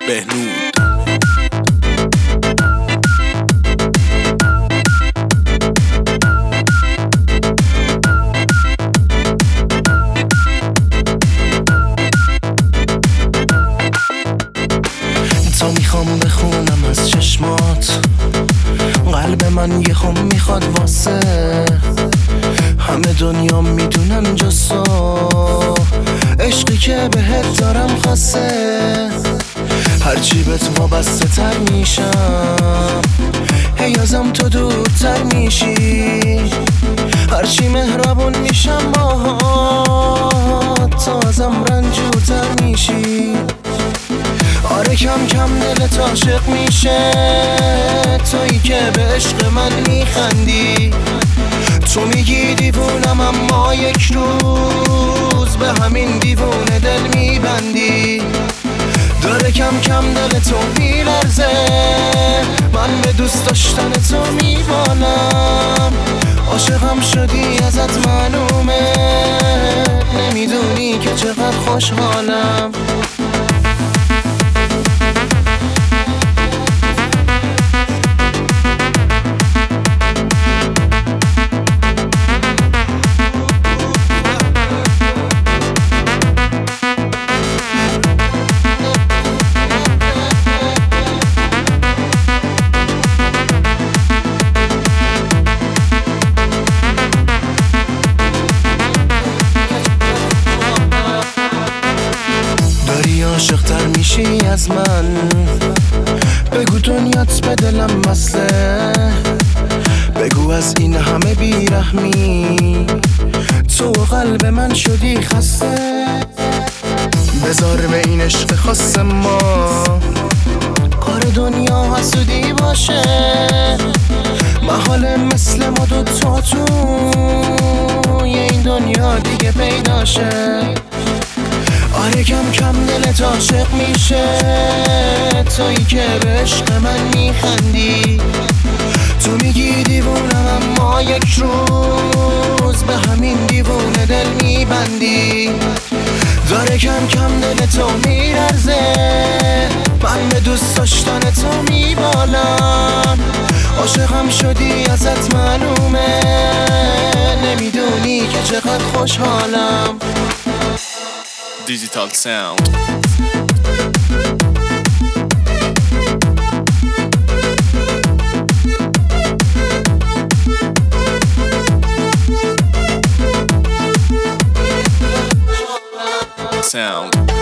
بهنود. تا میخوام بخونم از چشمات، قلب من یه خم میخواد واسه همه دنیا میدونن جز تو، عشقی که بهت دارم خاصه. هرچی بهت وابسته تر میشم، هی ازم تو دورتر میشی. هرچی مهربون میشم باهات، تو ازم رنجورتر میشی. آره کم کم دلت عاشق میشه، تویی که به عشق من میخندی. تو میگی دیوونم اما یک روز به همین دیوونه دل میبندی. داره کم کم دل تو میلرزه، من به دوست داشتن تو میبالم. عاشقم شدی ازت معلومه، نمیدونی که چقدر خوشحالم. عاشق تر میشی از من، بگو دنیات به دلم مسله. بگو از این همه بیرحمی تو قلب من شدی خسته. بذار به این عشق خاص ما کار دنیا حسودی باشه. محال مثل ما دوتا تو این دنیا دیگه پیداشه. آره کم کم دلت عاشق میشه، تویی که به عشق من میخندی. تو میگی دیوونم اما یک روز به همین دیوونه دل میبندی. داره کم کم دلتو میلرزه، من به دوست داشتن تو میبالم. عاشقم شدی ازت معلومه، نمیدونی که چقدر خوشحالم. Digital Sound. Sound.